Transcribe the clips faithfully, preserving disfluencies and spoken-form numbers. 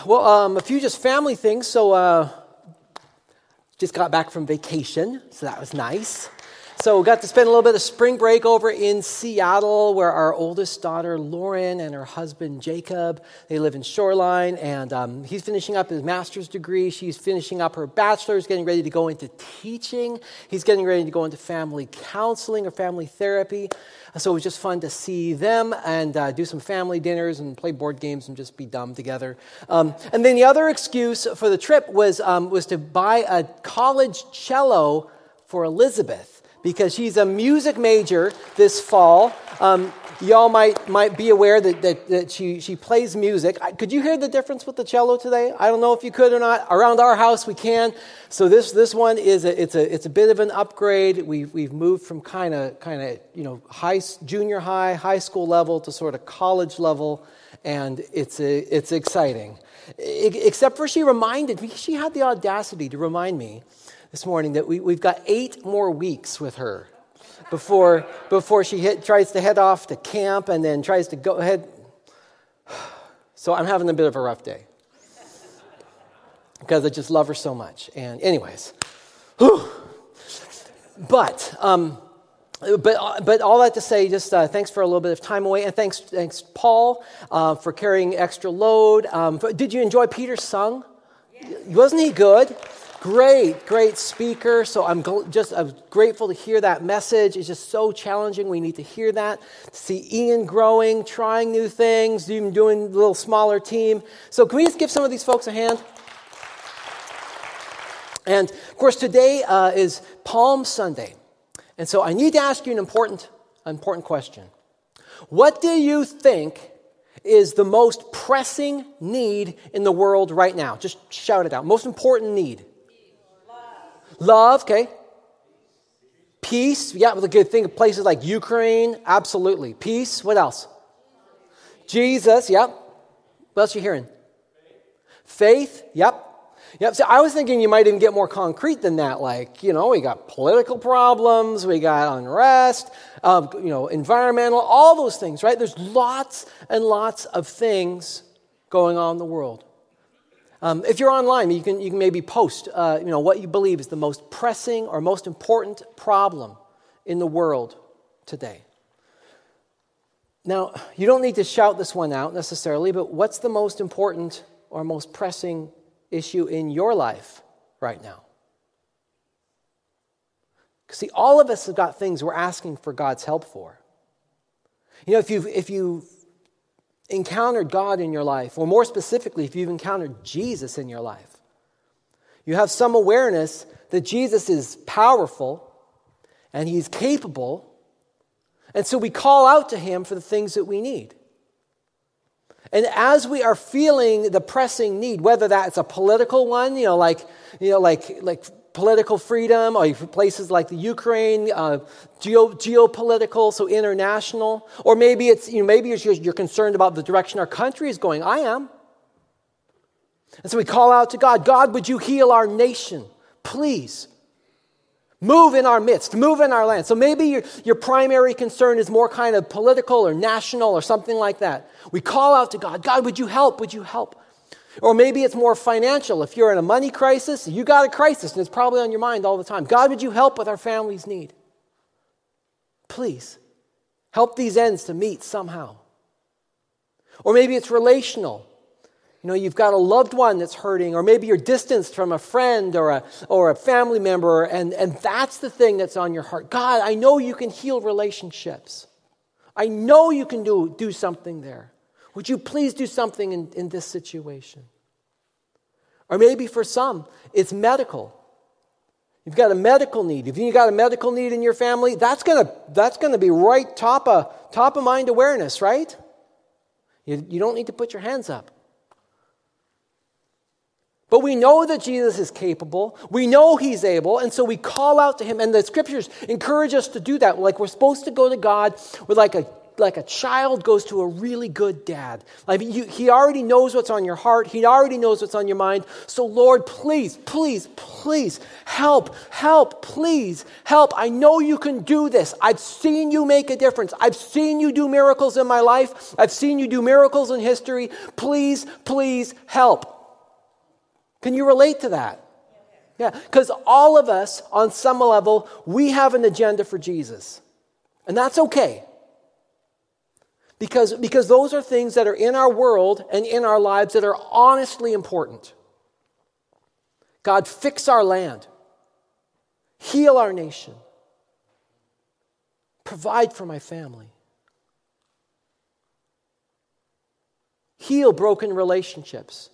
Well, um, a few just family things. So, uh, just got back from vacation, so that was nice. So we got to spend a little bit of spring break over in Seattle, where our oldest daughter, Lauren, and her husband, Jacob, they live in Shoreline, and um, he's finishing up his master's degree. She's finishing up her bachelor's, getting ready to go into teaching. He's getting ready to go into family counseling or family therapy. So it was just fun to see them and uh, do some family dinners and play board games and just be dumb together. Um, and then the other excuse for the trip was um, was to buy a college cello for Elizabeth, because she's a music major this fall. Um, y'all might might be aware that that, that she, she plays music. I, could you hear the difference with the cello today? I don't know if you could or not. Around our house, we can. So this this one is a, it's a it's a bit of an upgrade. We've we've moved from kind of kind of you know high junior high high school level to sort of college level, and it's a, it's exciting. I, except for she reminded me, she had the audacity to remind me this morning that we, we've got eight more weeks with her before before she hit, tries to head off to camp and then tries to go ahead. So I'm having a bit of a rough day because I just love her so much. And anyways, whew. but um, but but all that to say, just uh, thanks for a little bit of time away, and thanks thanks Paul uh, for carrying extra load. Um, did you enjoy Peter's song? Yeah. Wasn't he good? Great, great speaker. So I'm gl- just I'm grateful to hear that message. It's just so challenging. We need to hear that. To see Ian growing, trying new things, even doing a little smaller team. So can we just give some of these folks a hand? And of course, today uh, is Palm Sunday. And so I need to ask you an important, important question. What do you think is the most pressing need in the world right now? Just shout it out. Most important need. Love, okay. Peace, yeah, we could think of places like Ukraine, absolutely. Peace, what else? Jesus, yep. What else are you hearing? Faith, yep. Yep, so I was thinking you might even get more concrete than that, like, you know, we got political problems, we got unrest, uh, you know, environmental, all those things, right? There's lots and lots of things going on in the world. Um, if you're online, you can you can maybe post, uh, you know, what you believe is the most pressing or most important problem in the world today. Now, you don't need to shout this one out necessarily, but what's the most important or most pressing issue in your life right now? See, all of us have got things we're asking for God's help for. You know, if you've if you encountered God in your life, or more specifically, if you've encountered Jesus in your life, you have some awareness that Jesus is powerful and he's capable, and so we call out to him for the things that we need. And as we are feeling the pressing need, whether that's a political one, you know, like you know, like like political freedom, or places like the Ukraine, uh, geo, geopolitical, so international, or maybe it's you know maybe you're, you're concerned about the direction our country is going. I am, and so we call out to God. God, would you heal our nation, please? Move in our midst, move in our land. So maybe your, your primary concern is more kind of political or national or something like that. We call out to God. God, would you help? Would you help? Or maybe it's more financial. If you're in a money crisis, you got a crisis and it's probably on your mind all the time. God, would you help with our family's need? Please, help these ends to meet somehow. Or maybe it's relational. You know, you've got a loved one that's hurting, or maybe you're distanced from a friend or a or a family member, and, and that's the thing that's on your heart. God, I know you can heal relationships. I know you can do, do something there. Would you please do something in, in this situation? Or maybe for some, it's medical. You've got a medical need. If you've got a medical need in your family, that's gonna that's gonna be right top of top of mind awareness, right? You, you don't need to put your hands up. But we know that Jesus is capable. We know he's able. And so we call out to him. And the scriptures encourage us to do that. Like we're supposed to go to God with like a like a child goes to a really good dad. Like you, he already knows what's on your heart. He already knows what's on your mind. So Lord, please, please, please help, help, please help. I know you can do this. I've seen you make a difference. I've seen you do miracles in my life. I've seen you do miracles in history. Please, please help. Can you relate to that? Yeah, because all of us, on some level, we have an agenda for Jesus. And that's okay. Because, because those are things that are in our world and in our lives that are honestly important. God, fix our land. Heal our nation. Provide for my family. Heal broken relationships.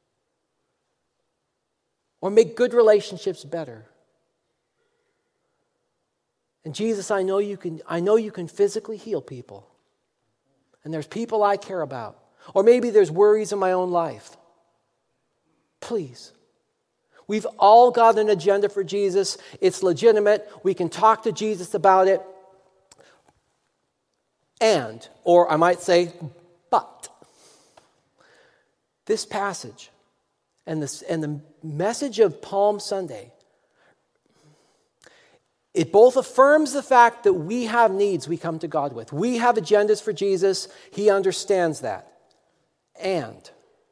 Or make good relationships better. And Jesus, I know you can, I know you can physically heal people. And there's people I care about. Or maybe there's worries in my own life. Please. We've all got an agenda for Jesus. It's legitimate. We can talk to Jesus about it. And, or I might say, but, this passage and, this, and the message of Palm Sunday, it both affirms the fact that we have needs we come to God with. We have agendas for Jesus. He understands that. And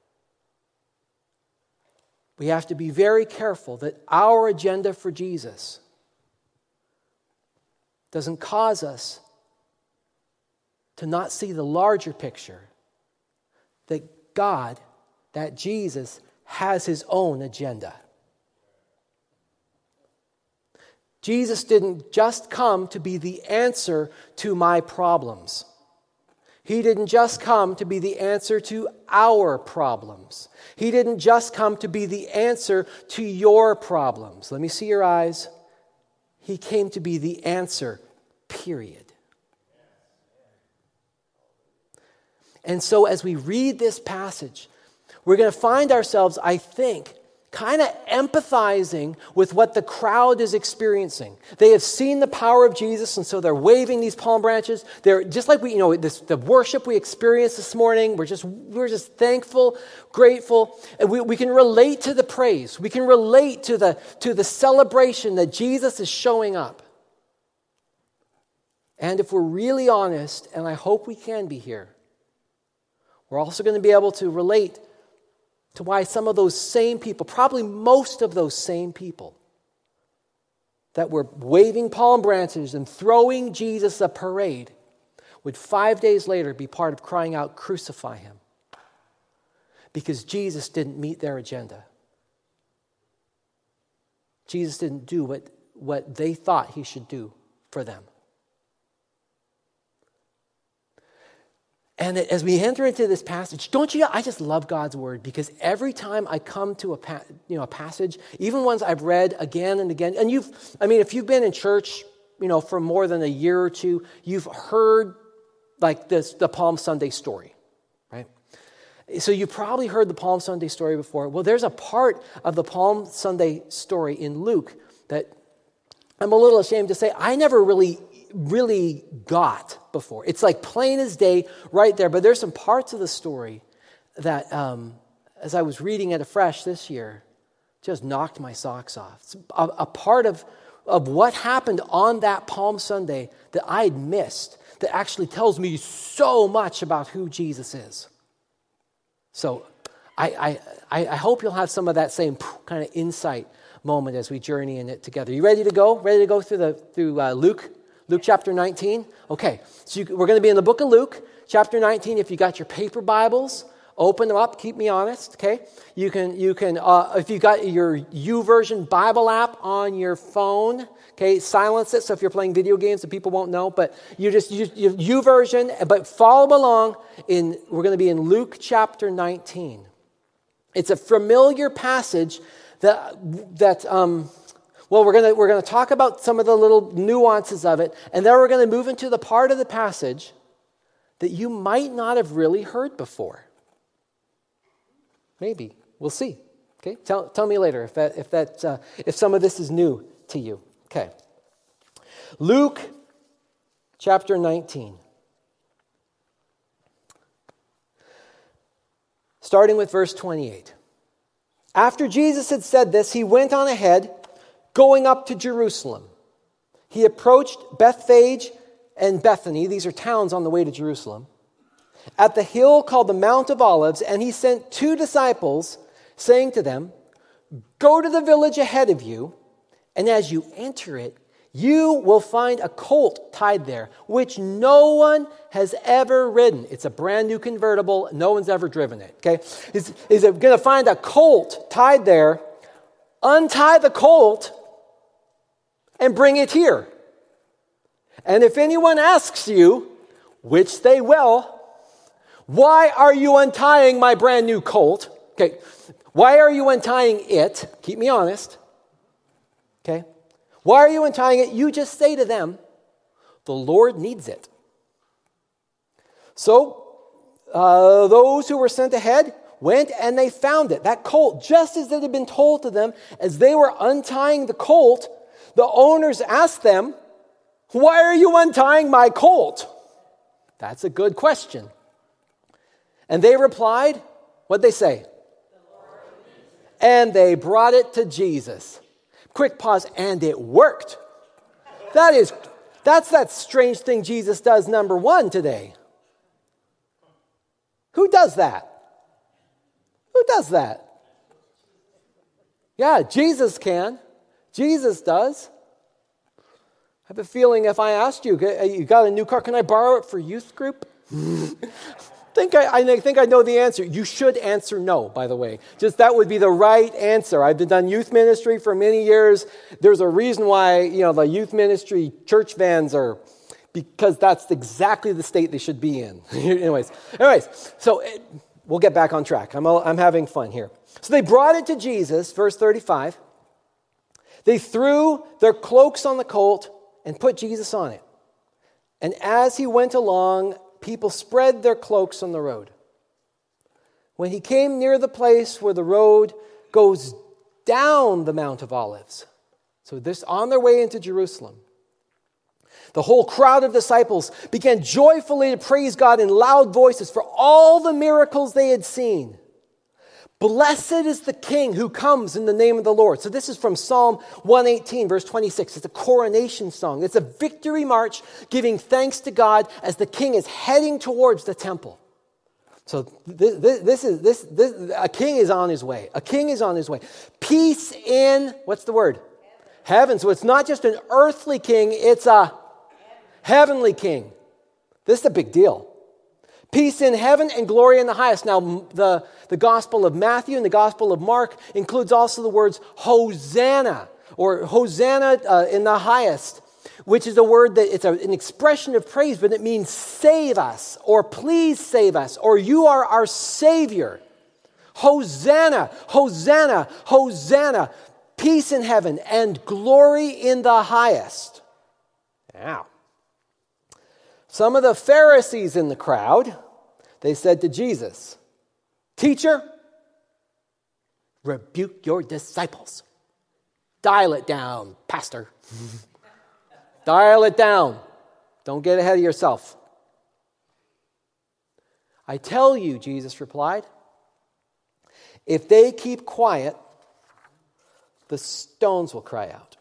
we have to be very careful that our agenda for Jesus doesn't cause us to not see the larger picture that God, that Jesus, has his own agenda. Jesus didn't just come to be the answer to my problems. He didn't just come to be the answer to our problems. He didn't just come to be the answer to your problems. Let me see your eyes. He came to be the answer, period. And so as we read this passage, we're going to find ourselves, I think, kind of empathizing with what the crowd is experiencing. They have seen the power of Jesus, and so they're waving these palm branches. They're just like we, you know, this, the worship we experienced this morning. We're just, we're just thankful, grateful, and we, we can relate to the praise. We can relate to the to the celebration that Jesus is showing up. And if we're really honest, and I hope we can be here, we're also going to be able to relate to why some of those same people, probably most of those same people that were waving palm branches and throwing Jesus a parade, would five days later be part of crying out, "Crucify him." Because Jesus didn't meet their agenda. Jesus didn't do what, what they thought he should do for them. And as we enter into this passage, don't you know, I just love God's word, because every time I come to a pa- you know a passage, even ones I've read again and again, and you've, I mean, if you've been in church, you know, for more than a year or two, you've heard like this, the Palm Sunday story, right? So you probably heard the Palm Sunday story before. Well, there's a part of the Palm Sunday story in Luke that I'm a little ashamed to say I never really really got before. It's like plain as day right there, but there's some parts of the story that um, as I was reading it afresh this year, just knocked my socks off. It's a, a part of, of what happened on that Palm Sunday that I had missed, that actually tells me so much about who Jesus is. So I, I, I hope you'll have some of that same kind of insight moment as we journey in it together. You ready to go? Ready to go through the through uh, Luke? Luke chapter nineteen? Okay, so you, we're going to be in the book of Luke, chapter nineteen. If you got your paper Bibles, open them up, keep me honest, okay? You can, you can uh, if you got your YouVersion Bible app on your phone, okay, silence it, so if you're playing video games, the people won't know, but you just use YouVersion, but follow along. In We're going to be in Luke chapter nineteen. It's a familiar passage that, that um, well, we're going to we're going to talk about some of the little nuances of it, and then we're going to move into the part of the passage that you might not have really heard before. Maybe. We'll see. Okay? Tell, tell me later if that if that uh, if some of this is new to you. Okay. Luke chapter nineteen. starting with verse twenty-eight. After Jesus had said this, he went on ahead, going up to Jerusalem. He approached Bethphage and Bethany. These are towns on the way to Jerusalem. At the hill called the Mount of Olives, and he sent two disciples, saying to them, "Go to the village ahead of you, and as you enter it, you will find a colt tied there, which no one has ever ridden." It's a brand new convertible. No one's ever driven it. Okay, He's, he's going to find a colt tied there. Untie the colt and bring it here. And if anyone asks you, which they will, "Why are you untying my brand new colt?" Okay, why are you untying it? Keep me honest. Okay, why are you untying it? You just say to them, "The Lord needs it." So uh, those who were sent ahead went and they found it, that colt, just as it had been told to them. As they were untying the colt, the owners asked them, "Why are you untying my colt?" That's a good question. And they replied, what'd they say? And they brought it to Jesus. Quick pause, and it worked. That is, that's that strange thing Jesus does, number one, today. Who does that? Who does that? Yeah, Jesus can. Jesus does. I have a feeling if I asked you, you got a new car, can I borrow it for youth group? think I, I think I know the answer. You should answer no, by the way. Just that would be the right answer. I've been done youth ministry for many years. There's a reason why, you know, the youth ministry church vans are, because that's exactly the state they should be in. anyways, anyways, so it, we'll get back on track. I'm I'm having fun here. So they brought it to Jesus, verse thirty-five. They threw their cloaks on the colt and put Jesus on it. And as he went along, people spread their cloaks on the road. When he came near the place where the road goes down the Mount of Olives, so this on their way into Jerusalem, the whole crowd of disciples began joyfully to praise God in loud voices for all the miracles they had seen. Blessed is the King who comes in the name of the Lord. So this is from Psalm one eighteen, verse twenty-six. It's a coronation song. It's a victory march giving thanks to God as the King is heading towards the temple. So this, this, this is this, this a king is on his way. A king is on his way. Peace in, what's the word? Heaven. Heaven. So it's not just an earthly king, it's a heavenly king. This is a big deal. Peace in heaven and glory in the highest. Now, the, the Gospel of Matthew and the Gospel of Mark includes also the words Hosanna, or Hosanna uh, in the highest, which is a word that it's a, an expression of praise, but it means save us, or please save us, or you are our Savior. Hosanna, Hosanna, Hosanna. Peace in heaven and glory in the highest. Now, some of the Pharisees in the crowd, they said to Jesus, "Teacher, rebuke your disciples." Dial it down, Pastor. Dial it down. Don't get ahead of yourself. "I tell you," Jesus replied, "if they keep quiet, the stones will cry out."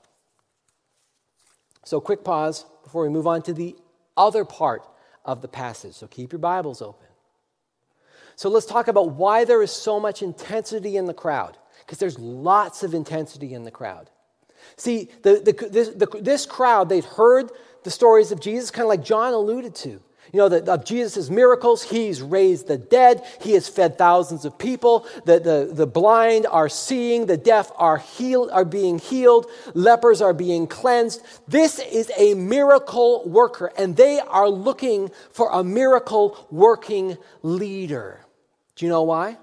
So quick pause before we move on to the other part of the passage. So keep your Bibles open. So let's talk about why there is so much intensity in the crowd. Because there's lots of intensity in the crowd. See, the, the, this, the, this crowd, they'd heard the stories of Jesus, kind of like John alluded to. You know, the, of Jesus' miracles. He's raised the dead. He has fed thousands of people. The, the, the blind are seeing. The deaf are healed, are being healed. Lepers are being cleansed. This is a miracle worker, and they are looking for a miracle working leader. Do you know why?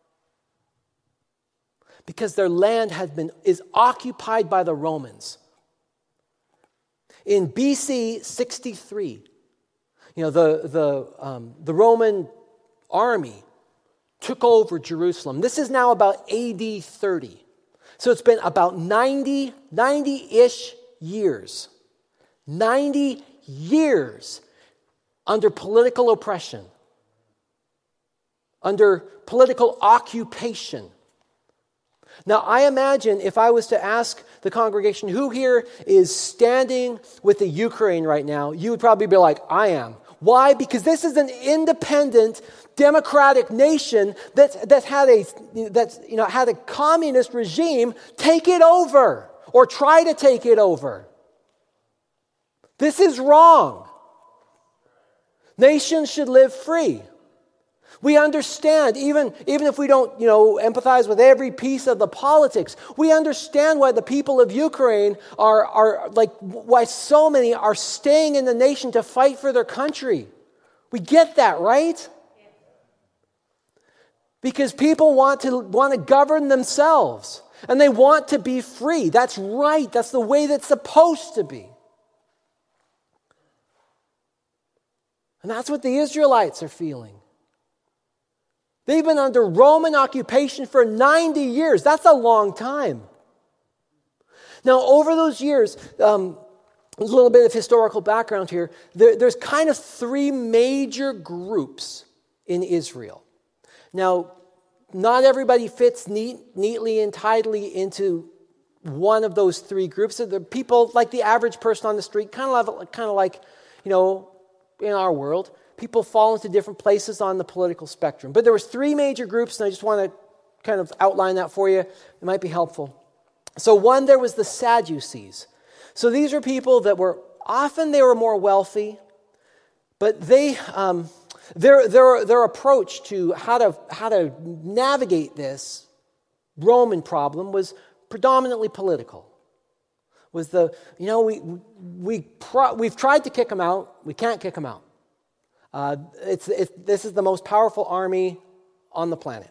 Because their land has been is occupied by the Romans. In B C sixty-three, you know, the, the, um, the Roman army took over Jerusalem. This is now about A D thirty. So it's been about ninety, ninety-ish years. ninety years under political oppression. under political occupation. Now, I imagine if I was to ask the congregation, who here is standing with the Ukraine right now, you would probably be like, I am. Why? Because this is an independent, democratic nation that that had a that you know had a communist regime take it over or try to take it over. This is wrong. Nations should live free. We understand, even, even if we don't, you know, empathize with every piece of the politics, we understand why the people of Ukraine are, are like, why so many are staying in the nation to fight for their country. We get that, right? Because people want to want to govern themselves, and they want to be free. That's right. That's the way that's supposed to be. And that's what the Israelites are feeling. They've been under Roman occupation for ninety years. That's a long time. Now, over those years, um, a little bit of historical background here. There, there's kind of three major groups in Israel. Now, not everybody fits neat, neatly and tidily into one of those three groups. So the people, like the average person on the street, kind of, kind of like, you know, in our world, people fall into different places on the political spectrum. But there was three major groups, and I just want to kind of outline that for you. It might be helpful. So one, there was the Sadducees. So these are people that were, often they were more wealthy, but they, um, their, their, their approach to how to, how to navigate this Roman problem was predominantly political. Was the, you know, we, we pro- we've tried to kick them out, we can't kick them out. Uh, it's, it's, this is the most powerful army on the planet.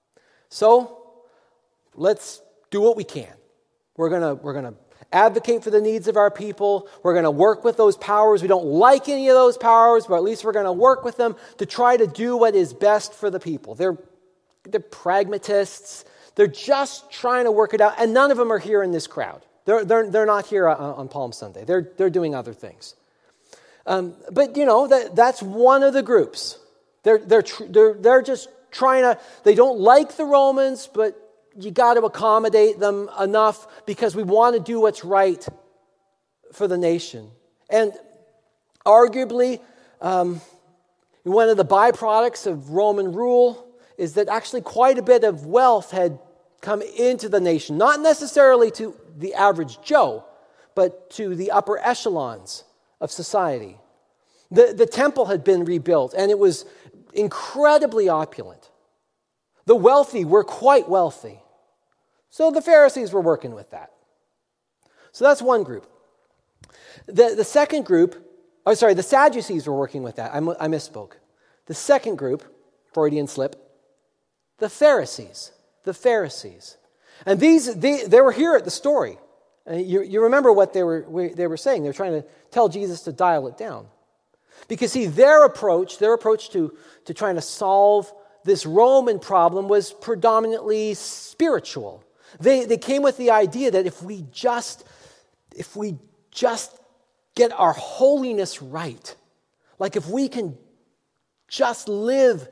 So let's do what we can. We're gonna we're gonna advocate for the needs of our people. We're gonna work with those powers. We don't like any of those powers, but at least we're gonna work with them to try to do what is best for the people. They're they're pragmatists. They're just trying to work it out, and none of them are here in this crowd. They're they're they're not here on, on Palm Sunday. They're they're doing other things. Um, but you know that that's one of the groups. They're they're tr- they're they're just trying to. They don't like the Romans, but you got to accommodate them enough because we want to do what's right for the nation. And arguably, um, one of the byproducts of Roman rule is that actually quite a bit of wealth had come into the nation, not necessarily to the average Joe, but to the upper echelons of society. The, the temple had been rebuilt, and it was incredibly opulent. The wealthy were quite wealthy. So the Pharisees were working with that. So that's one group. The, the second group, oh sorry, the Sadducees were working with that. I, I misspoke. The second group, Freudian slip, the Pharisees. The Pharisees. And these, they, they were here at the story. And you, you remember what they were they were saying. They were trying to tell Jesus to dial it down. Because see, their approach, their approach to, to trying to solve this Roman problem was predominantly spiritual. They they came with the idea that if we just if we just get our holiness right, like if we can just live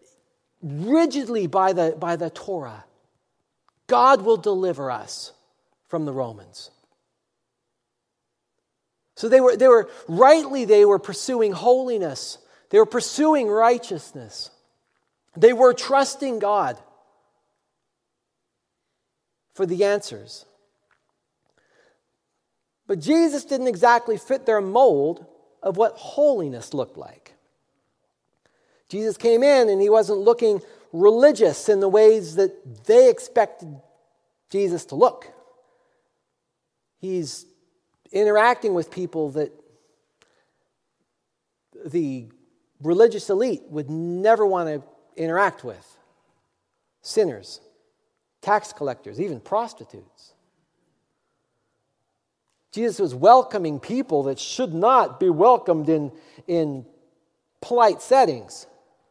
rigidly by the by the Torah, God will deliver us from the Romans. So they were they were rightly they were pursuing holiness. They were pursuing righteousness. They were trusting God for the answers. But Jesus didn't exactly fit their mold of what holiness looked like. Jesus came in and he wasn't looking religious in the ways that they expected Jesus to look. He's interacting with people that the religious elite would never want to interact with. Sinners, tax collectors, even prostitutes. Jesus was welcoming people that should not be welcomed in, in polite settings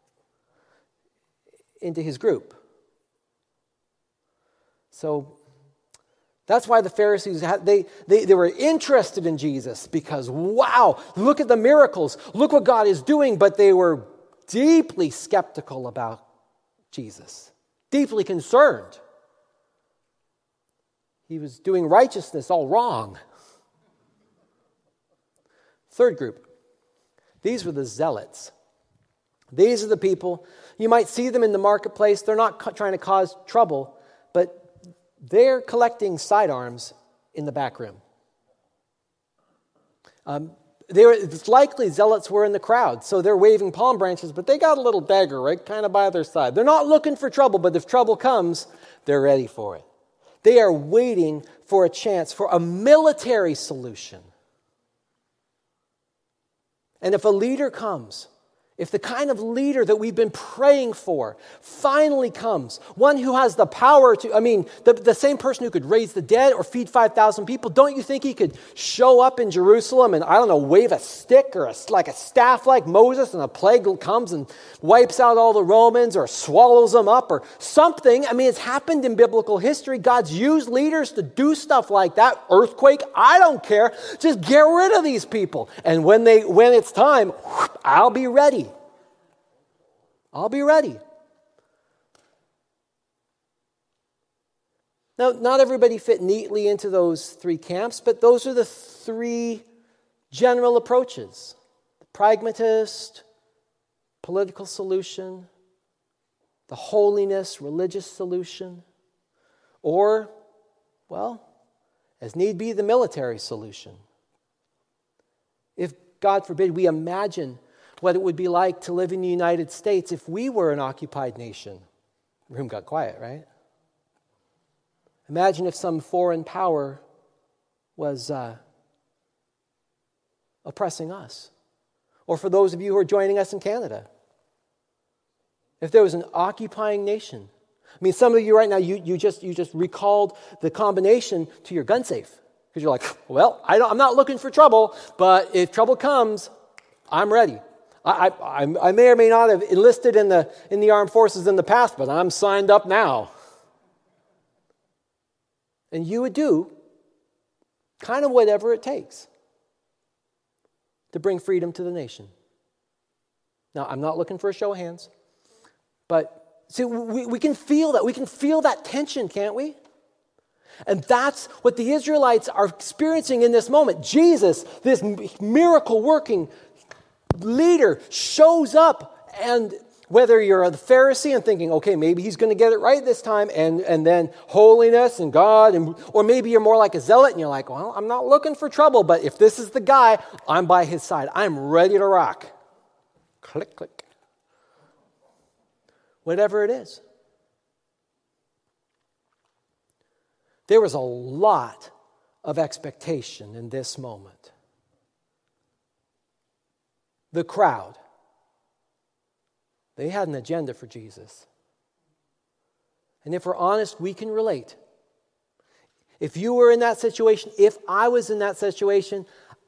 into his group. So that's why the Pharisees, had, they, they, they were interested in Jesus because, wow, look at the miracles. Look what God is doing. But they were deeply skeptical about Jesus, deeply concerned. He was doing righteousness all wrong. Third group, these were the zealots. These are the people, you might see them in the marketplace. They're not co- trying to cause trouble, but they're collecting sidearms in the back room. Um, they were, it's likely zealots were in the crowd, so they're waving palm branches, but they got a little dagger right kind of by their side. They're not looking for trouble, but if trouble comes, they're ready for it. They are waiting for a chance, for a military solution. And if a leader comes, if the kind of leader that we've been praying for finally comes, one who has the power to, I mean, the, the same person who could raise the dead or feed five thousand people, don't you think he could show up in Jerusalem and, I don't know, wave a stick or a, like a staff like Moses and a plague comes and wipes out all the Romans or swallows them up or something? I mean, it's happened in biblical history. God's used leaders to do stuff like that. Earthquake, I don't care. Just get rid of these people. And when they when it's time, I'll be ready. I'll be ready. Now, not everybody fit neatly into those three camps, but those are the three general approaches. The pragmatist, political solution, the holiness, religious solution, or, well, as need be, the military solution. If, God forbid, we imagine what it would be like to live in the United States if we were an occupied nation. The room got quiet, right? Imagine if some foreign power was uh, oppressing us. Or for those of you who are joining us in Canada, if there was an occupying nation. I mean, some of you right now, you, you, just, you just recalled the combination to your gun safe. Because you're like, well, I don't, I'm not looking for trouble, but if trouble comes, I'm ready. I, I, I may or may not have enlisted in the, in the armed forces in the past, but I'm signed up now. And you would do kind of whatever it takes to bring freedom to the nation. Now, I'm not looking for a show of hands, but see, we, we can feel that. We can feel that tension, can't we? And that's what the Israelites are experiencing in this moment. Jesus, this miracle-working leader, shows up, and whether you're a Pharisee and thinking, okay, maybe he's going to get it right this time, and, and then holiness and God, and or maybe you're more like a zealot and you're like, well, I'm not looking for trouble, but if this is the guy, I'm by his side. I'm ready to rock. Click, click. Whatever it is. There was a lot of expectation in this moment. The crowd, they had an agenda for Jesus. And if we're honest, we can relate. If you were in that situation, if I was in that situation,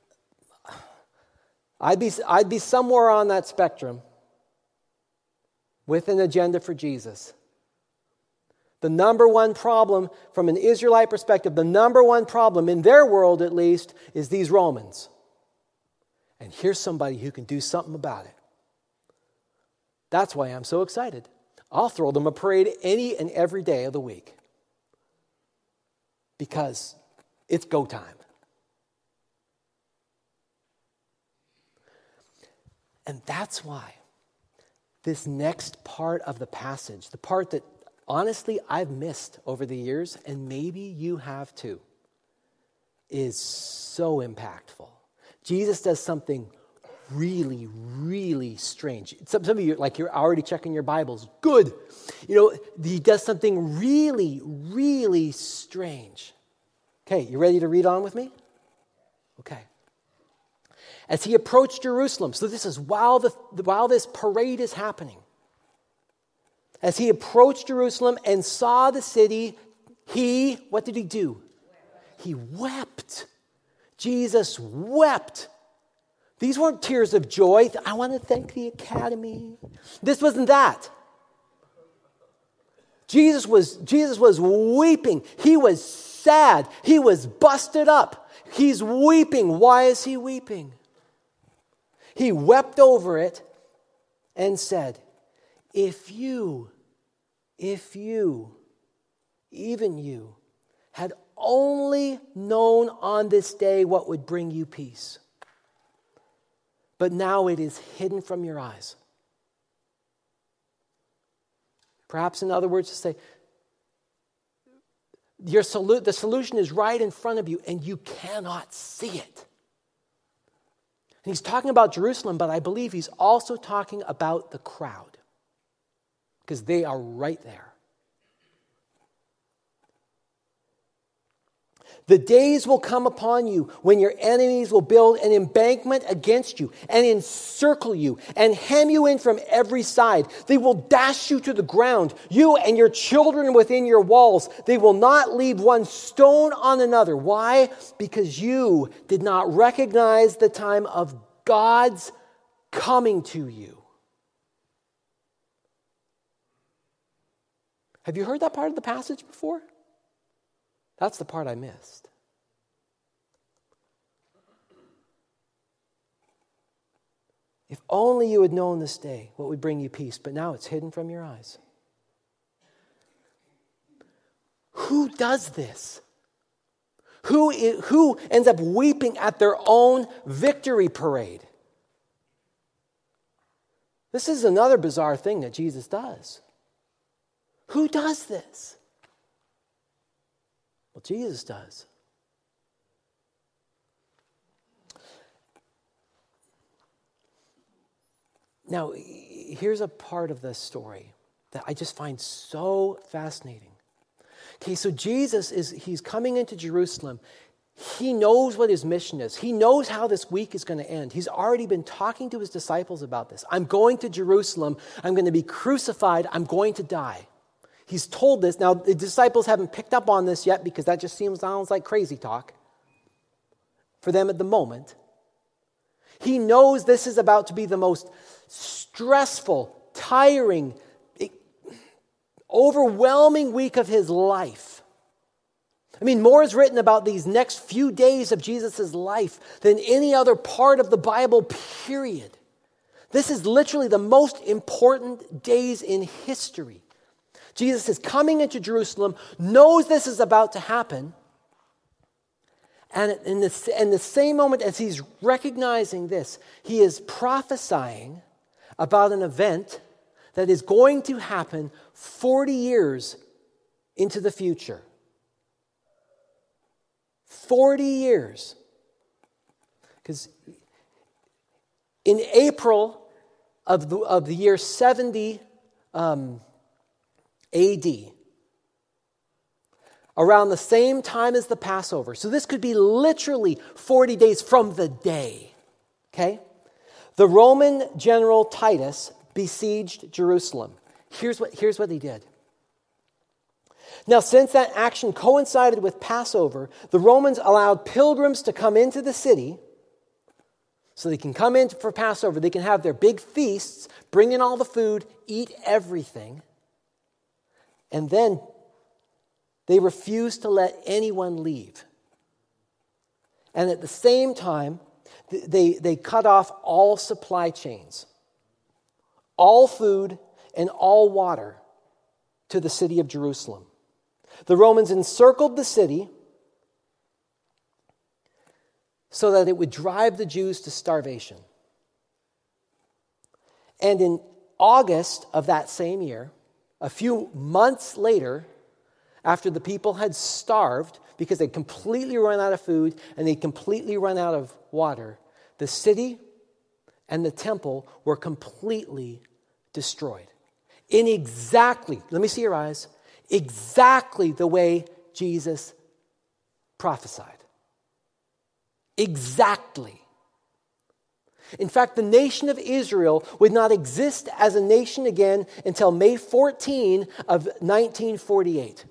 I'd be, I'd be somewhere on that spectrum with an agenda for Jesus. The number one problem from an Israelite perspective, the number one problem in their world at least, is these Romans. And here's somebody who can do something about it. That's why I'm so excited. I'll throw them a parade any and every day of the week. Because it's go time. And that's why this next part of the passage, the part that honestly I've missed over the years, and maybe you have too, is so impactful. Jesus does something really, really strange. Some, some of you, like, you're already checking your Bibles. Good. You know, he does something really, really strange. Okay, you ready to read on with me? Okay. As he approached Jerusalem, so this is while the while this parade is happening. As he approached Jerusalem and saw the city, he, what did he do? He wept. Jesus wept. These weren't tears of joy. I want to thank the Academy. This wasn't that. Jesus was, Jesus was weeping. He was sad. He was busted up. He's weeping. Why is he weeping? He wept over it and said, if you if you, even you, had only known on this day what would bring you peace. But now it is hidden from your eyes. Perhaps in other words to say, your solu- the solution is right in front of you and you cannot see it. And he's talking about Jerusalem, but I believe he's also talking about the crowd, because they are right there. The days will come upon you when your enemies will build an embankment against you and encircle you and hem you in from every side. They will dash you to the ground, you and your children within your walls. They will not leave one stone on another. Why? Because you did not recognize the time of God's coming to you. Have you heard that part of the passage before? That's the part I missed. If only you had known this day what would bring you peace, but now it's hidden from your eyes. Who does this? Who, is, who ends up weeping at their own victory parade? This is another bizarre thing that Jesus does. Who does this? Well, Jesus does. Now, here's a part of this story that I just find so fascinating. Okay, so Jesus is, he's coming into Jerusalem. He knows what his mission is. He knows how this week is going to end. He's already been talking to his disciples about this. I'm going to Jerusalem. I'm going to be crucified. I'm going to die. He's told this. Now, the disciples haven't picked up on this yet because that just seems sounds like crazy talk for them at the moment. He knows this is about to be the most stressful, tiring, overwhelming week of his life. I mean, more is written about these next few days of Jesus' life than any other part of the Bible, period. This is literally the most important days in history. Jesus is coming into Jerusalem, knows this is about to happen, and in the, in the same moment as he's recognizing this, he is prophesying about an event that is going to happen forty years into the future. forty years. Because in April of the, of the year seventy um, A D, around the same time as the Passover, so this could be literally forty days from the day, okay? The Roman general Titus besieged Jerusalem. Here's what, here's what he did. Now, since that action coincided with Passover, the Romans allowed pilgrims to come into the city so they can come in for Passover. They can have their big feasts, bring in all the food, eat everything. And then they refused to let anyone leave. And at the same time, they, they cut off all supply chains, all food and all water to the city of Jerusalem. The Romans encircled the city so that it would drive the Jews to starvation. And in August of that same year, a few months later, after the people had starved because they'd completely run out of food and they'd completely run out of water, the city and the temple were completely destroyed. In exactly, let me see your eyes, exactly the way Jesus prophesied. Exactly. In fact, the nation of Israel would not exist as a nation again until May fourteenth of nineteen forty-eight.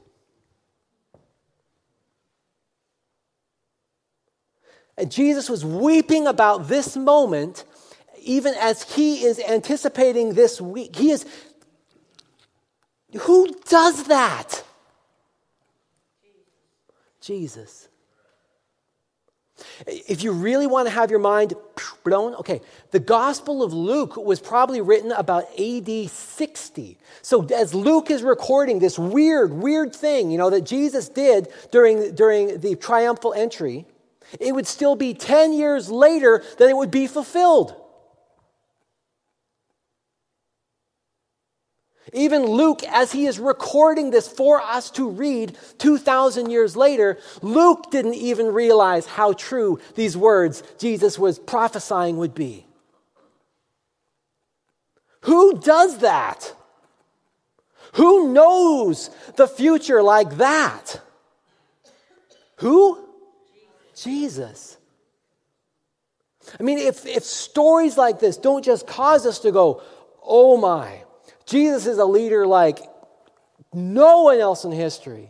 And Jesus was weeping about this moment even as he is anticipating this week. He is, who does that? Jesus. If you really want to have your mind blown, okay, the Gospel of Luke was probably written about A D sixty. So as Luke is recording this weird, weird thing, you know, that Jesus did during, during the triumphal entry, it would still be ten years later that it would be fulfilled. Even Luke, as he is recording this for us to read two thousand years later, Luke didn't even realize how true these words Jesus was prophesying would be. Who does that? Who knows the future like that? Who? Jesus. I mean, if, if stories like this don't just cause us to go, oh my, Jesus is a leader like no one else in history.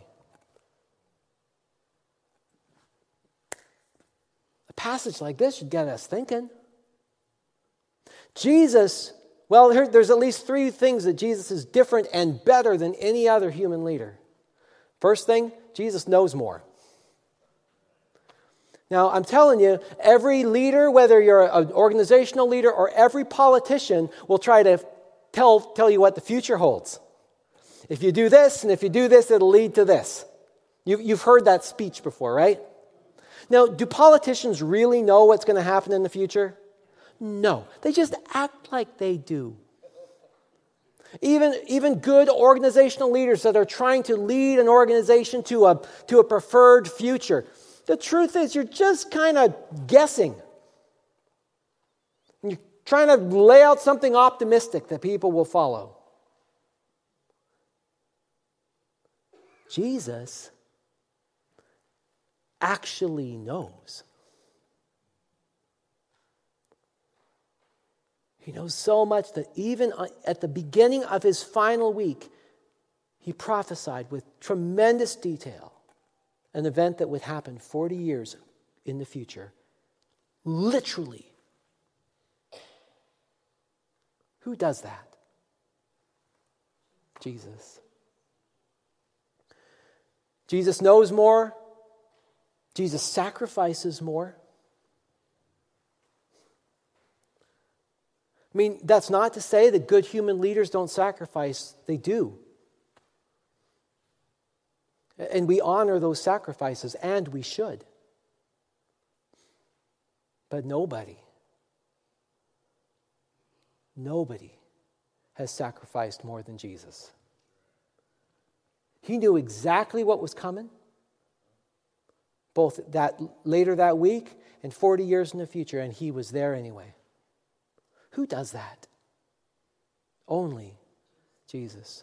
A passage like this should get us thinking. Jesus, well, there, there's at least three things that Jesus is different and better than any other human leader. First thing, Jesus knows more. Now, I'm telling you, every leader, whether you're an organizational leader or every politician, will try to Tell, tell you what the future holds. If you do this, and if you do this, it'll lead to this. You've, you've heard that speech before, right? Now, do politicians really know what's going to happen in the future? No. They just act like they do. Even, even good organizational leaders that are trying to lead an organization to a, to a preferred future, the truth is you're just kind of guessing. You're trying to lay out something optimistic that people will follow. Jesus actually knows. He knows so much that even at the beginning of his final week, he prophesied with tremendous detail an event that would happen forty years in the future. Literally. Who does that? Jesus. Jesus knows more. Jesus sacrifices more. I mean, that's not to say that good human leaders don't sacrifice. They do. And we honor those sacrifices, and we should. But nobody, nobody has sacrificed more than Jesus. He knew exactly what was coming, both that later that week and forty years in the future, and he was there anyway. Who does that? Only Jesus.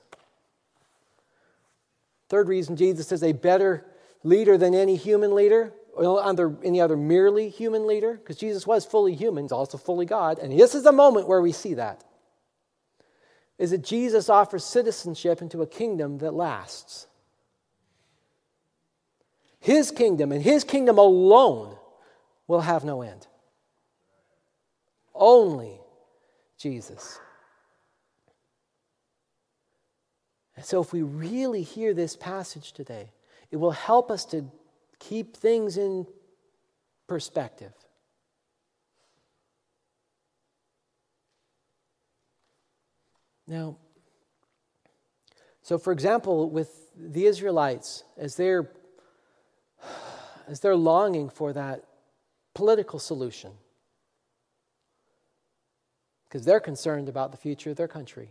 Third reason Jesus is a better leader than any human leader, or any other merely human leader, because Jesus was fully human, he's also fully God, and this is the moment where we see that, is that Jesus offers citizenship into a kingdom that lasts. His kingdom, and his kingdom alone, will have no end. Only Jesus. And so if we really hear this passage today, it will help us to keep things in perspective. Now, so for example, with the Israelites, as they're as they're longing for that political solution, because they're concerned about the future of their country.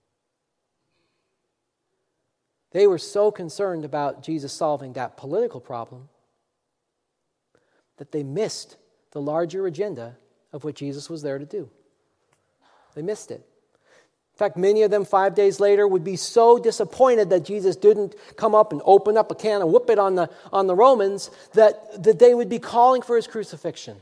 They were so concerned about Jesus solving that political problem that they missed the larger agenda of what Jesus was there to do. They missed it. In fact, many of them five days later would be so disappointed that Jesus didn't come up and open up a can and whoop it on the, on the Romans that, that they would be calling for his crucifixion.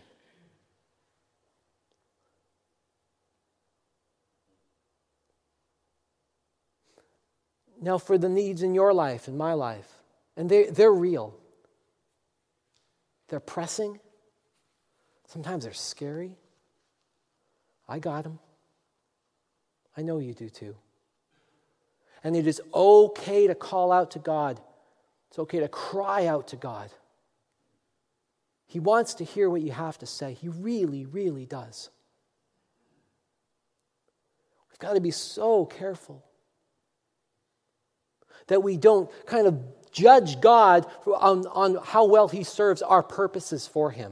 Now, for the needs in your life and my life, and they, they're real. They're pressing. Sometimes they're scary. I got them. I know you do too. And it is okay to call out to God. It's okay to cry out to God. He wants to hear what you have to say. He really, really does. We've got to be so careful that we don't kind of judge God on, on how well He serves our purposes for Him.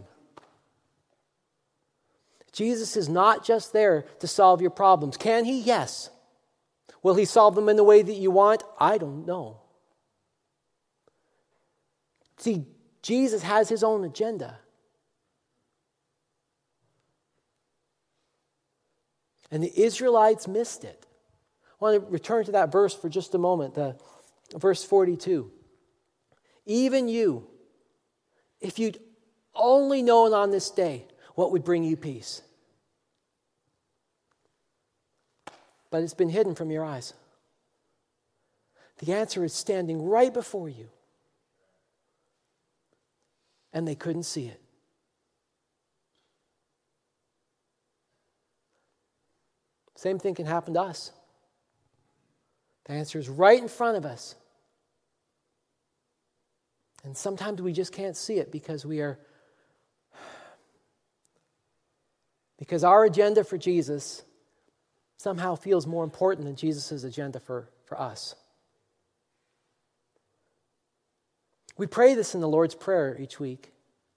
Jesus is not just there to solve your problems. Can He? Yes. Will He solve them in the way that you want? I don't know. See, Jesus has His own agenda. And the Israelites missed it. I want to return to that verse for just a moment, the, verse forty-two. Even you, if you'd only known on this day what would bring you peace. But it's been hidden from your eyes. The answer is standing right before you. And they couldn't see it. Same thing can happen to us. The answer is right in front of us. And sometimes we just can't see it because we are, because our agenda for Jesus somehow feels more important than Jesus' agenda for, for us. We pray this in the Lord's Prayer each week.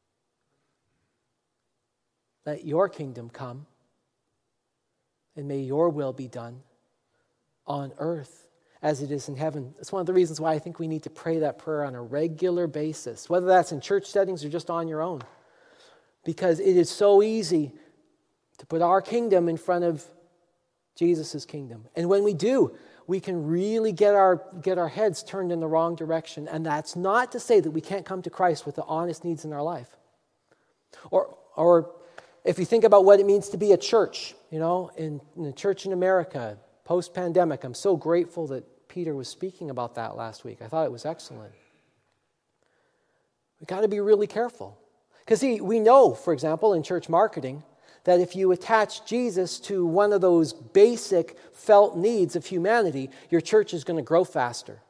Let your kingdom come, and may your will be done on earth as it is in heaven. It's one of the reasons why I think we need to pray that prayer on a regular basis, whether that's in church settings or just on your own. Because it is so easy to put our kingdom in front of Jesus' kingdom. And when we do, we can really get our get our heads turned in the wrong direction. And that's not to say that we can't come to Christ with the honest needs in our life. Or or if you think about what it means to be a church, you know, in, in the church in America, post-pandemic, I'm so grateful that Peter was speaking about that last week. I thought it was excellent. We've got to be really careful. Because see, we know, for example, in church marketing, that if you attach Jesus to one of those basic felt needs of humanity, your church is going to grow faster.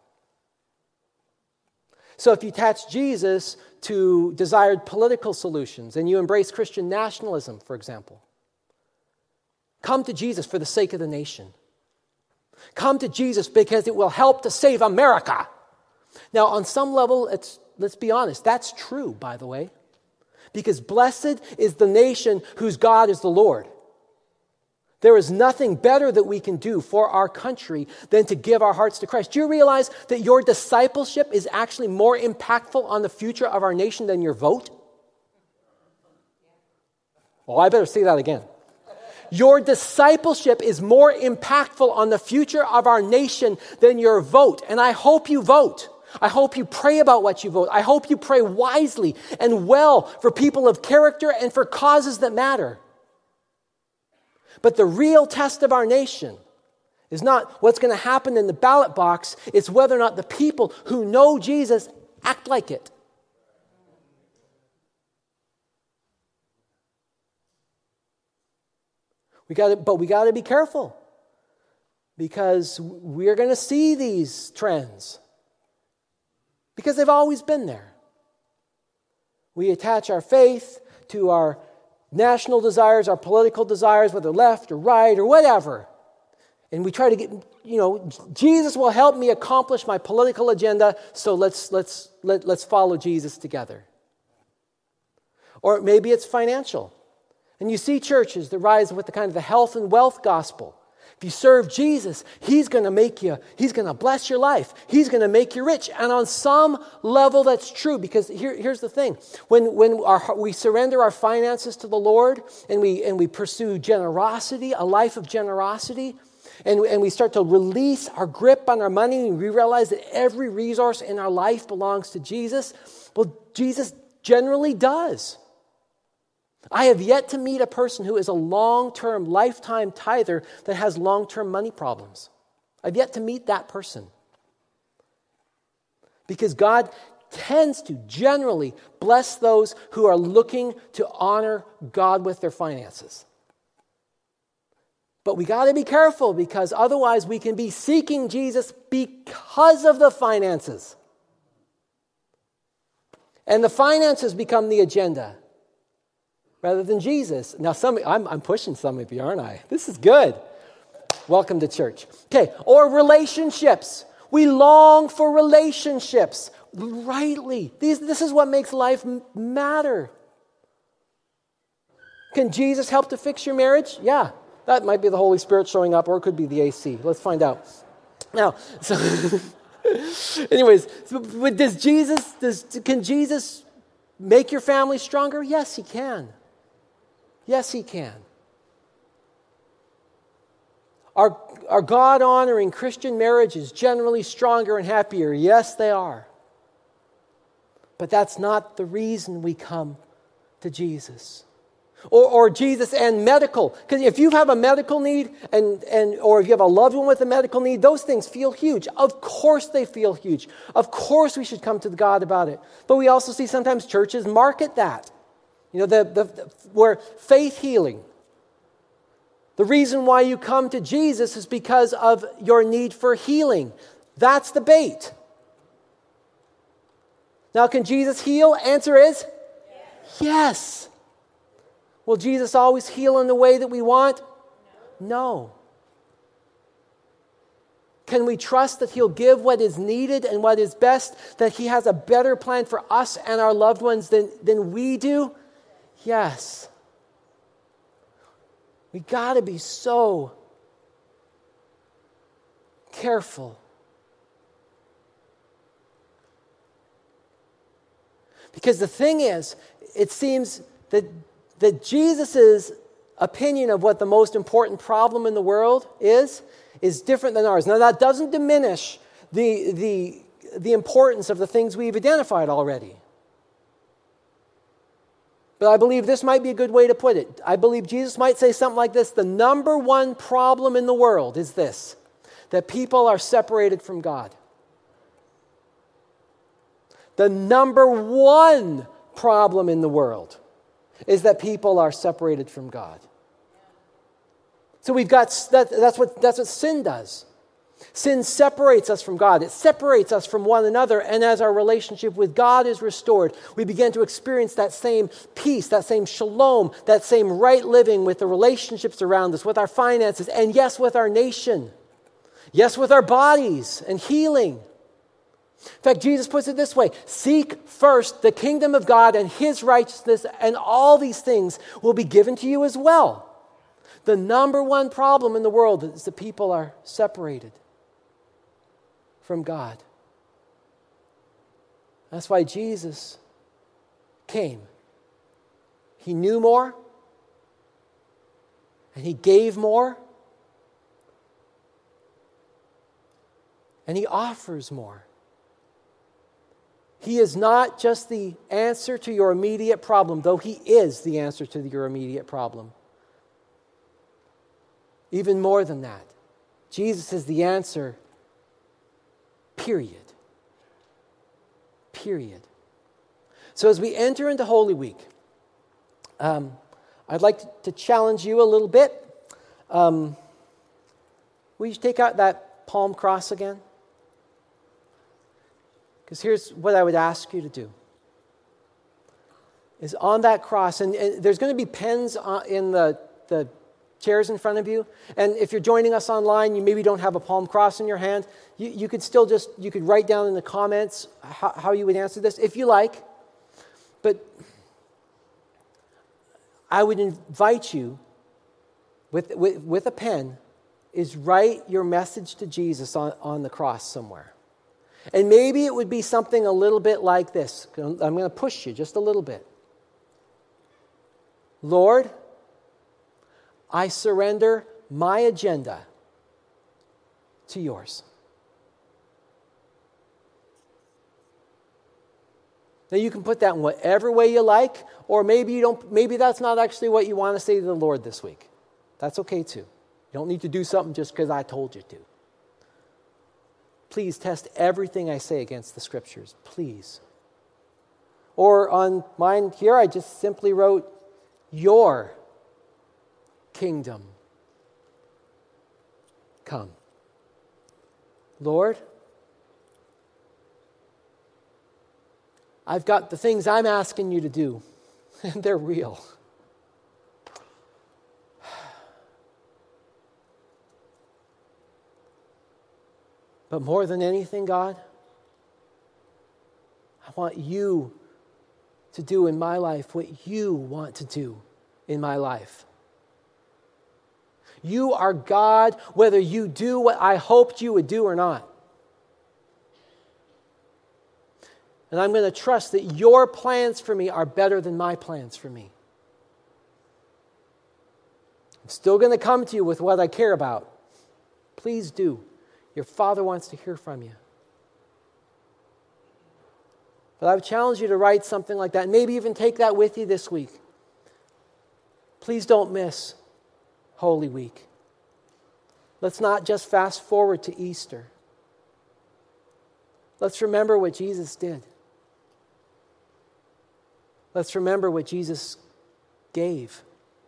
So if you attach Jesus to desired political solutions and you embrace Christian nationalism, for example, come to Jesus for the sake of the nation. Come to Jesus because it will help to save America. Now, on some level, it's, let's be honest, that's true, by the way. Because blessed is the nation whose God is the Lord. There is nothing better that we can do for our country than to give our hearts to Christ. Do you realize that your discipleship is actually more impactful on the future of our nation than your vote? Well, I better say that again. Your discipleship is more impactful on the future of our nation than your vote. And I hope you vote. I hope you pray about what you vote. I hope you pray wisely and well for people of character and for causes that matter. But the real test of our nation is not what's going to happen in the ballot box. It's whether or not the people who know Jesus act like it. We got to, but we got to be careful because we're going to see these trends because they've always been there. We attach our faith to our national desires, our political desires, whether left or right or whatever. And we try to get, you know, Jesus will help me accomplish my political agenda, so let's let's let, let's follow Jesus together. Or maybe it's financial. And you see churches that rise with the kind of the health and wealth gospel. If you serve Jesus, He's going to make you, He's going to bless your life. He's going to make you rich. And on some level that's true, because here, here's the thing. When, when our, we surrender our finances to the Lord and we, and we pursue generosity, a life of generosity, and, and we start to release our grip on our money and we realize that every resource in our life belongs to Jesus, well, Jesus generally does. I have yet to meet a person who is a long-term, lifetime tither that has long-term money problems. I've yet to meet that person. Because God tends to generally bless those who are looking to honor God with their finances. But we got to be careful because otherwise we can be seeking Jesus because of the finances. And the finances become the agenda. rather than Jesus. Now, some I'm, I'm pushing some of you, aren't I? This is good. Welcome to church. Okay, or relationships. We long for relationships, rightly. These, this is what makes life matter. Can Jesus help to fix your marriage? Yeah, that might be the Holy Spirit showing up, or it could be the A C. Let's find out. Now, so anyways, but does Jesus, does, can Jesus make your family stronger? Yes, he can. Yes, he can. Are, are God-honoring Christian marriages generally stronger and happier? Yes, they are. But that's not the reason we come to Jesus. Or, or Jesus and medical. Because if you have a medical need, and, and or if you have a loved one with a medical need, those things feel huge. Of course they feel huge. Of course we should come to God about it. But we also see sometimes churches market that. You know, the, the, the where faith healing. The reason why you come to Jesus is because of your need for healing. That's the bait. Now, can Jesus heal? Answer is yes. Yes. Will Jesus always heal in the way that we want? No. Can we trust that he'll give what is needed and what is best, that he has a better plan for us and our loved ones than, than we do? Yes. We got to be so careful. Because the thing is, it seems that, that Jesus' opinion of what the most important problem in the world is, is different than ours. Now, that doesn't diminish the, the, the importance of the things we've identified already. But I believe this might be a good way to put it. I believe Jesus might say something like this: the number one problem in the world is this, that people are separated from God. The number one problem in the world is that people are separated from God. So we've got, that, that's what that's what sin does. Sin separates us from God. It separates us from one another. And as our relationship with God is restored, we begin to experience that same peace, that same shalom, that same right living with the relationships around us, with our finances, and yes, with our nation. Yes, with our bodies and healing. In fact, Jesus puts it this way: seek first the kingdom of God and his righteousness, and all these things will be given to you as well. The number one problem in the world is that people are separated from God. That's why Jesus came. He knew more, and he gave more, and he offers more. He is not just the answer to your immediate problem, though he is the answer to your immediate problem. Even more than that, Jesus is the answer, period. Period. So as we enter into Holy Week, um, I'd like to challenge you a little bit. Um, will you take out that palm cross again? Because here's what I would ask you to do. Is on that cross, and, and there's going to be pens on, in the, the chairs in front of you. And if you're joining us online, you maybe don't have a palm cross in your hand. You, you could still just, you could write down in the comments how, how you would answer this, if you like. But I would invite you, with, with, with a pen, is write your message to Jesus on, on the cross somewhere. And maybe it would be something a little bit like this. I'm going to push you just a little bit. Lord, I surrender my agenda to yours. Now you can put that in whatever way you like, or maybe you don't. Maybe that's not actually what you want to say to the Lord this week. That's okay too. You don't need to do something just because I told you to. Please test everything I say against the Scriptures, please. Or on mine here, I just simply wrote, your kingdom come. Lord, I've got the things I'm asking you to do, and they're real. But more than anything, God, I want you to do in my life what you want to do in my life. You are God, whether you do what I hoped you would do or not. And I'm going to trust that your plans for me are better than my plans for me. I'm still going to come to you with what I care about. Please do. Your Father wants to hear from you. But I would challenge you to write something like that, and maybe even take that with you this week. Please don't miss Holy Week. Let's not just fast forward to Easter. Let's remember what Jesus did. Let's remember what Jesus gave.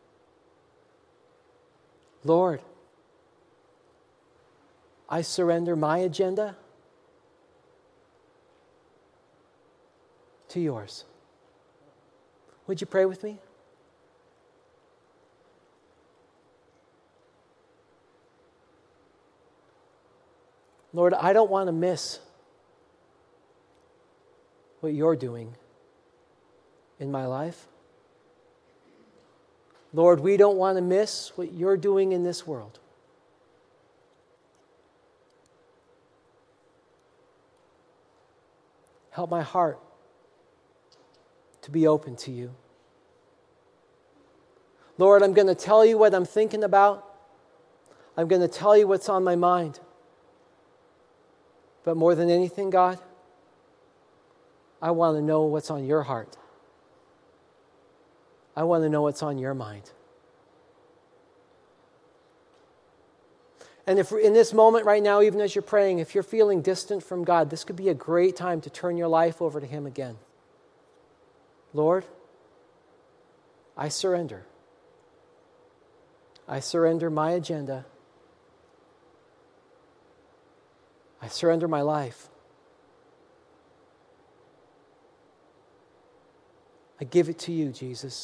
Lord, I surrender my agenda to yours. Would you pray with me? Lord, I don't want to miss what you're doing in my life. Lord, we don't want to miss what you're doing in this world. Help my heart to be open to you. Lord, I'm going to tell you what I'm thinking about. I'm going to tell you what's on my mind. But more than anything, God, I want to know what's on your heart. I want to know what's on your mind. And if in this moment right now, even as you're praying, if you're feeling distant from God, this could be a great time to turn your life over to Him again. Lord, I surrender. I surrender my agenda. I surrender my life. I give it to you, Jesus.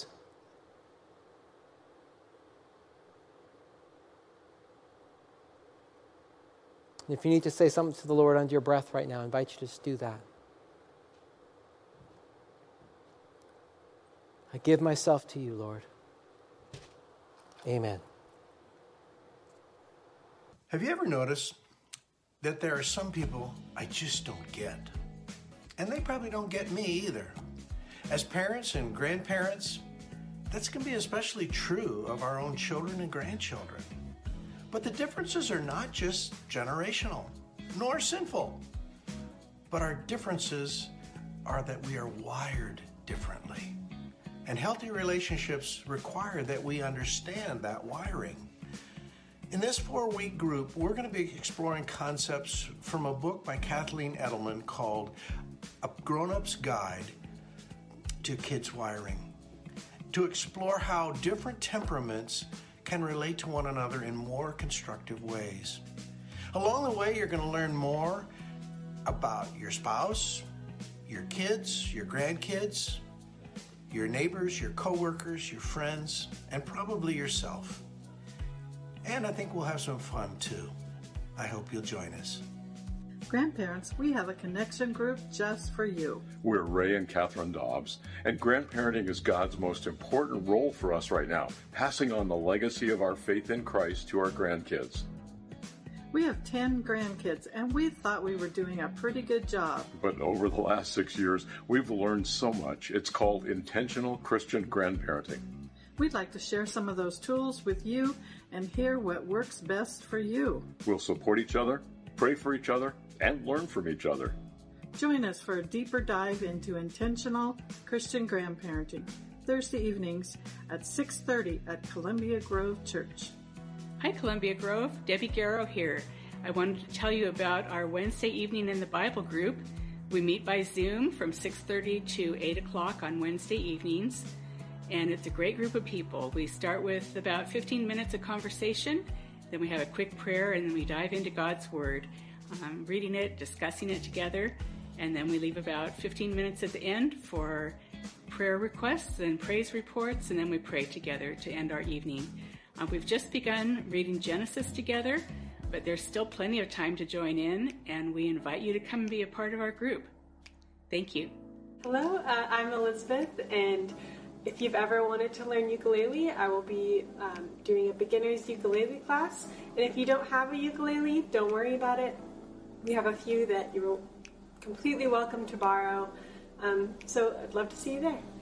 And if you need to say something to the Lord under your breath right now, I invite you to just do that. I give myself to you, Lord. Amen. Have you ever noticed that there are some people I just don't get? And they probably don't get me either. As parents and grandparents, that's going to be especially true of our own children and grandchildren. But the differences are not just generational, nor sinful. But our differences are that we are wired differently. And healthy relationships require that we understand that wiring. In this four-week group, we're going to be exploring concepts from a book by Kathleen Edelman called A Grown-Up's Guide to Kids' Wiring, to explore how different temperaments can relate to one another in more constructive ways. Along the way, you're going to learn more about your spouse, your kids, your grandkids, your neighbors, your coworkers, your friends, and probably yourself. And I think we'll have some fun too. I hope you'll join us. Grandparents, we have a connection group just for you. We're Ray and Catherine Dobbs, and grandparenting is God's most important role for us right now, passing on the legacy of our faith in Christ to our grandkids. We have ten grandkids, and we thought we were doing a pretty good job. But over the last six years, we've learned so much. It's called intentional Christian grandparenting. We'd like to share some of those tools with you and hear what works best for you. We'll support each other, pray for each other, and learn from each other. Join us for a deeper dive into intentional Christian grandparenting, Thursday evenings at six thirty at Columbia Grove Church. Hi, Columbia Grove. Debbie Garrow here. I wanted to tell you about our Wednesday evening in the Bible group. We meet by Zoom from six thirty to eight o'clock on Wednesday evenings, and it's a great group of people. We start with about fifteen minutes of conversation, then we have a quick prayer, and then we dive into God's Word, um, reading it, discussing it together, and then we leave about fifteen minutes at the end for prayer requests and praise reports, and then we pray together to end our evening. Uh, we've just begun reading Genesis together. but there's still plenty of time to join in, and we invite you to come and be a part of our group. Thank you. Hello, uh, I'm Elizabeth, and if you've ever wanted to learn ukulele, I will be um, doing a beginner's ukulele class. And if you don't have a ukulele, don't worry about it. We have a few that you're completely welcome to borrow. Um, so I'd love to see you there.